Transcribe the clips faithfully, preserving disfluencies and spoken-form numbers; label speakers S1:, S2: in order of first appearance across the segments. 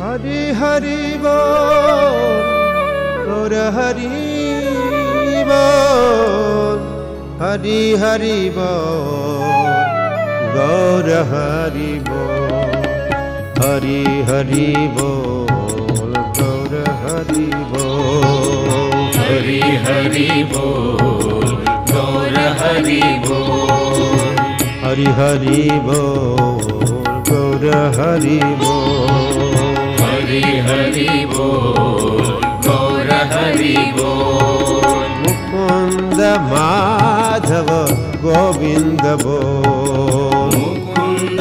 S1: हरि हरि बोल गौर हरि बोल हरि हरि बोल गौर हरि बोल हरि हरि बोल गौर हरि बोल
S2: हरि हरि बोल गौर हरि बोल
S1: हरि हरि बोल गौर हरि बोल
S2: हरि हरि बोल गौर हरि बोल
S1: मुकुंद माधव गोविंद बोल
S2: मुकुंद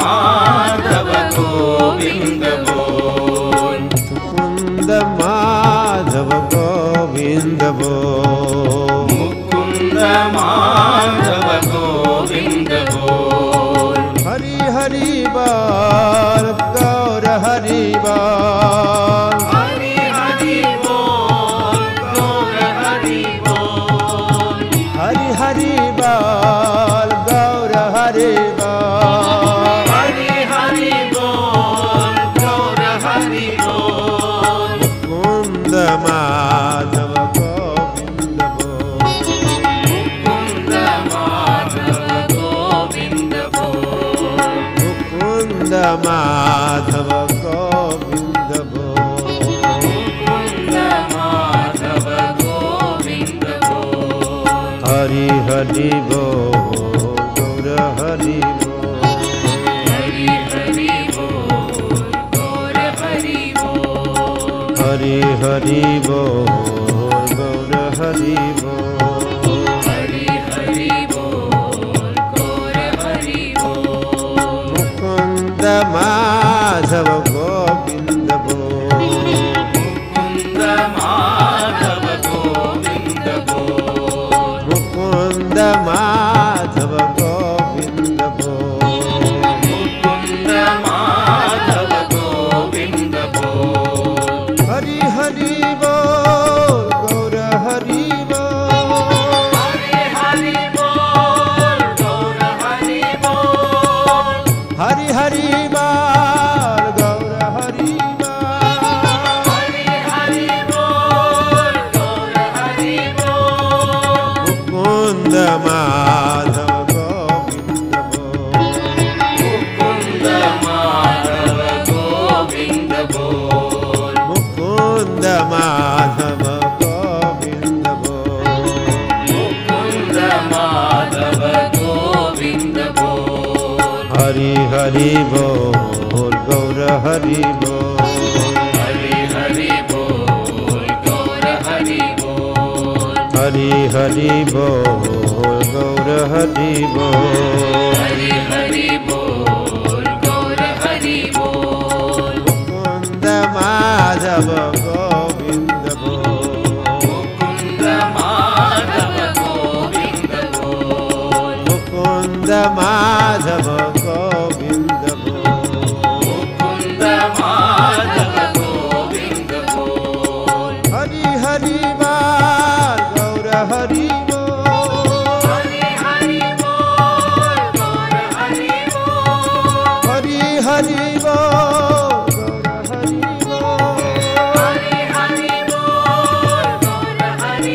S2: माधव गोविंद बोल
S1: मुकुंद माधव गोविंद बोल
S2: मुकुंद माधव गोविंद बोल
S1: हरि हरि बोल गौर हरि बोल
S2: हरि हरि बोल गौर हरि बोल
S1: हरि हरि बोल गौर हरि बोल
S2: हरि हरि बोल गौर हरि बोल
S1: मुकुंद माधव गोविंद बोल
S2: मुकुंद माधव गोविंद बोल
S1: मुकुंद माधव गोविंद बोल
S2: मुकुंद माधव गोविंद बोल
S1: हरि हरि बोल गौर हरि बोल
S2: हरि हरि बोल गौर हरि बोल
S1: हरि हरि बोल गौर हरि बोल
S2: हरि हरि बोल गौर हरि बोल
S1: मुकुंद माधव गोविंद बोल
S2: मुकुंद माधव गोविंद बोल
S1: मुकुंद माधव गोविंद बोल
S2: मुकुंद माधव गोविंद बोल
S1: हरि हरि बोल गौर हरि बोल
S2: हरि हरि बोल गौर हरि बोल
S1: हरि हरि बोल गौर हरि बोल
S2: हरि हरि बोल गौर हरि बोल
S1: मुकुंद माधव गोविंद बोल
S2: मुकुंद माधव गोविंद बोल
S1: मुकुंद माधव गोविंद बोल
S2: मुकुंद माधव गोविंद बोल
S1: हरि हरि बोल गौर हरि बोल
S2: हरि हरि बोल गौर हरि बोल
S1: हरि हरि बोल गौर हरि बोल
S2: हरि हरि बोल गौर हरि बोल
S1: मुकुंद माधव गोविंद बोल
S2: मुकुंद माधव गोविंद बोल
S1: मुकुंद माधव गोविंद बोल
S2: मुकुंद माधव गोविंद बोल
S1: हरि हरि बोल गौर हरि बोल
S2: हरि हरि बोल गौर हरि बोल
S1: हरि हरि बोल गौर हरि बोल
S2: हरि हरि बोल गौर हरि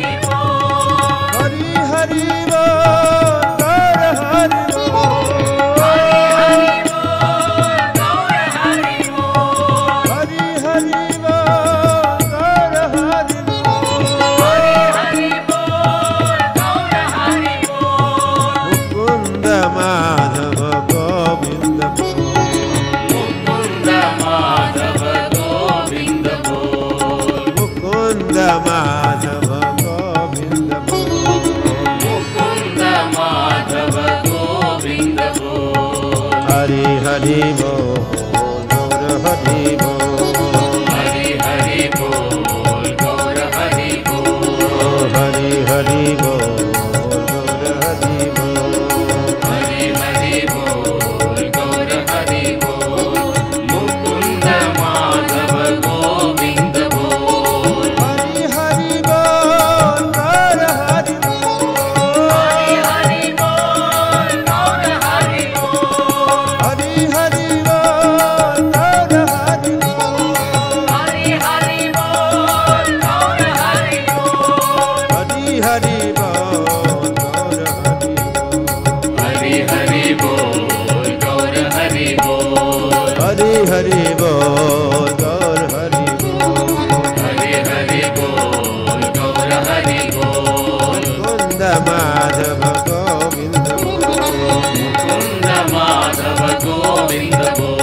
S2: बोल
S1: हरि हरि बोल गौर हरि बोल
S2: हरि हरि बोल गौर हरि बोल
S1: हरि हरि बोल गौर हरि बोल
S2: हरि हरि बोल गौर हरि बोल
S1: मुकुंद माधव गोविंद बोल
S2: मुकुंद माधव गोविंद बोल
S1: मुकुंद माधव गोविंद बोल
S2: मुकुंद माधव गोविंद बोल
S1: हरि हरि बोल गौर हरि बोल
S2: हरि हरि बोल गौर हरि बोल
S1: हरि हरि बोल गौर हरि बोल
S2: हरि हरि बोल गौर हरि बोल मुकुंद माधव गोविंद बोल
S1: हरि हरि बोल गौर हरि बोल
S2: हरि हरि बोल गौर हरि बोल
S1: हरि हरि बोल गौर हरि बोल
S2: गोविंद बोल।